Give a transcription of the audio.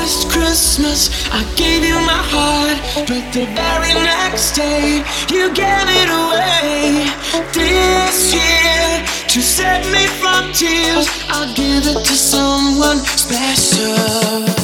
Last Christmas, I gave you my heart, but the very next day, you gave it away. This year, to save me from tears, I'll give it to someone special.